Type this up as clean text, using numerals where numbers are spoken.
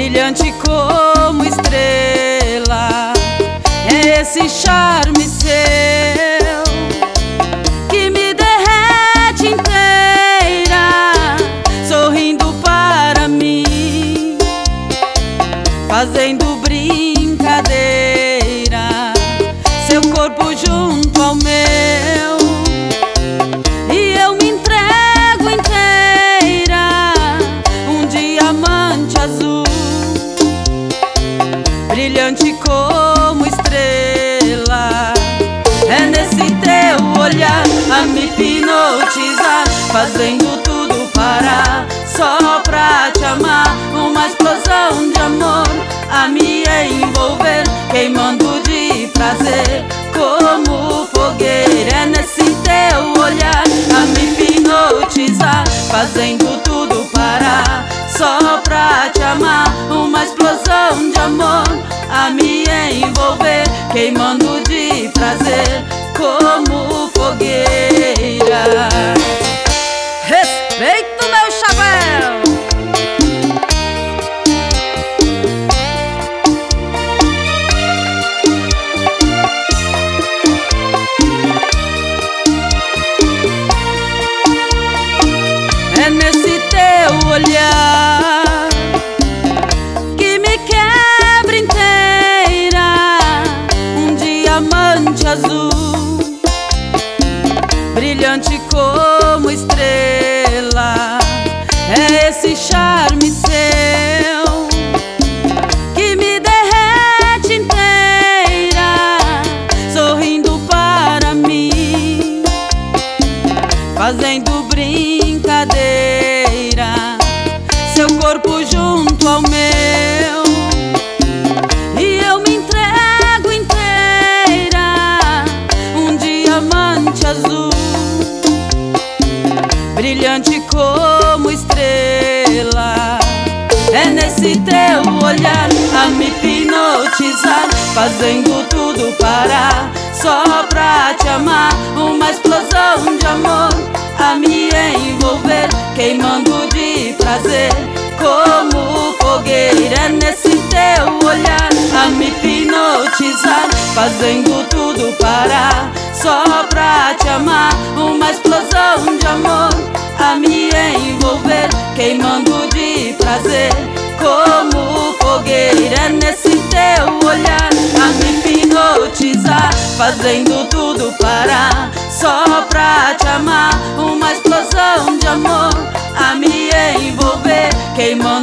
brilhante como estrela. É esse charme seu que me derrete inteira, sorrindo para mim, fazendo brincadeira, seu corpo junto ao meu, e eu me entrego inteira, um diamante azul, brilhante como estrela. É nesse teu olhar a me hipnotizar, fazendo tudo para, só pra te amar. Uma explosão de amor a me envolver, queimando de prazer como fogueira. É nesse teu olhar a me hipnotizar, fazendo tudo para, só pra te amar. Uma explosão de amor a me envolver, queimando de prazer como fogueira. Respeito meu chapéu! É nesse teu olhar que me quebra inteira, um diamante azul, brilhante como estrela. É esse charme seu que me derrete inteira, sorrindo para mim, fazendo brincadeira, seu corpo junto ao meu, e eu me entrego inteira, um diamante azul, brilhante como estrela. É nesse teu olhar a me hipnotizar, fazendo tudo para, só pra te amar. Uma explosão de amor a me envolver, queimando de prazer como fogueira. É nesse teu olhar a me hipnotizar, fazendo tudo para, só pra te amar. Uma explosão de amor a me envolver, queimando de prazer como fogueira. É nesse teu olhar a me hipnotizar, fazendo tudo para, só pra te amar. Uma explosão de amor a me envolver, queimando